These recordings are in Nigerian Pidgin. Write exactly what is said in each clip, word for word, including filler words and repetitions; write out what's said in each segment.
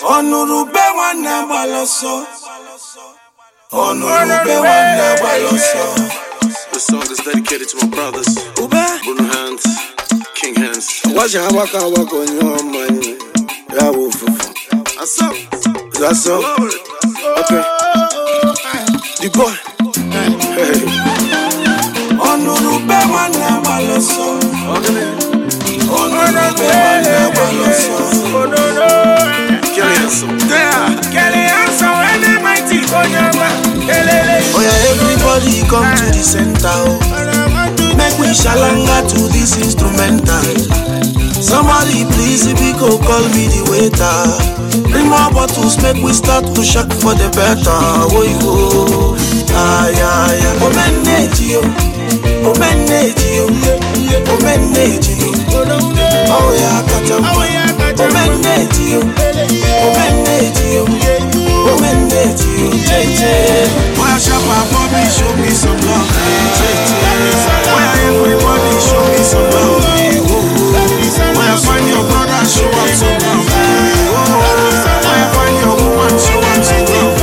Onurube wana baloso. Onurube wana baloso. This song is dedicated to my brothers. Ube? Bruno Hands, King Hands. Watch how I can walk on your money. Yeah, wolf. That's up. That's up. Okay. The boy. Hey. Onurube wana baloso. Onurube wana baloso. Oh no no. Kelly Handsome. Yeah. Kelly Handsome, when the mighty Onyama. Oh yeah, everybody come to the center. Oh. Make we shalanga to this instrumental. Somebody please, if you go call me the waiter. Bring more bottles, make we start to shock for the better. Oh you, ah yeah yeah. Oh manage you, oh manage you, oh manage you. Oh yeah, kachamba. Oh manage you, oh manage you, oh manage you. J J. Why Shabba Bobby show me some love? J J. Why everybody show me some love? Why find your brother show up some love? Why find your woman show up some love?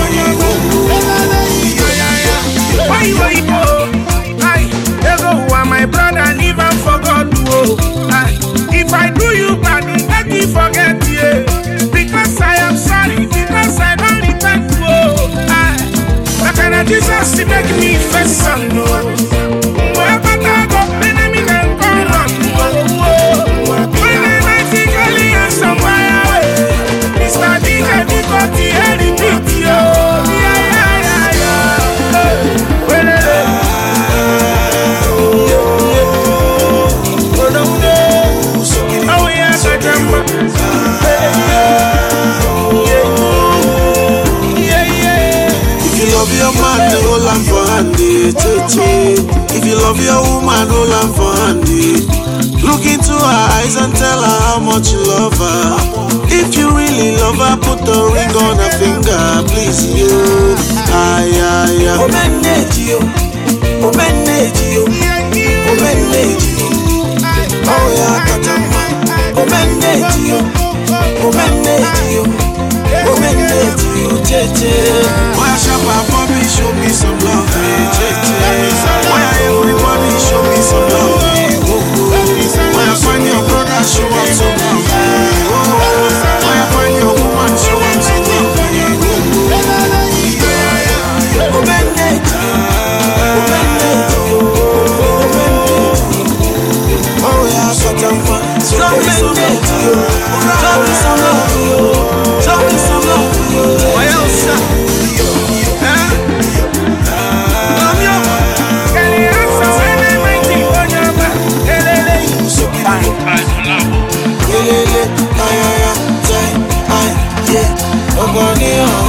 Why you why you go? I ever want my brother leave and forgot to. I if I do you bad, let me forget you. Because I am sorry, because I don't repent to. I how can I Jesus to make me face some no? Where but I go, enemy can come up. When I might think Kelly Handsome away, Mister D J because he had it beat you. Yeah yeah yeah yeah. When I If you love your man, hold on for handy. If you love your woman, hold on for handy. Look into her eyes and tell her how much you love her. If you really love her, put a ring on her finger, please you. Ay ay ay. Oh manage you, oh manage you, oh manage you. Oh yeah, katama. Oh manage you, oh manage you, oh manage you. J J. Why Shabba Bobby show me some love? J J. Why everybody show me some love? Why find your brother show up some love? Why find your woman show up some love? Oh manage you, oh manage you, oh manage you. Oh yeah, katama. Show me some love, show me some love, show me some love. Why else? Huh? Love you. Kelly Handsome, when the mighty Onyama. Bang, bang, love. Yeah, yeah, yeah, yeah, yeah, yeah. Oh,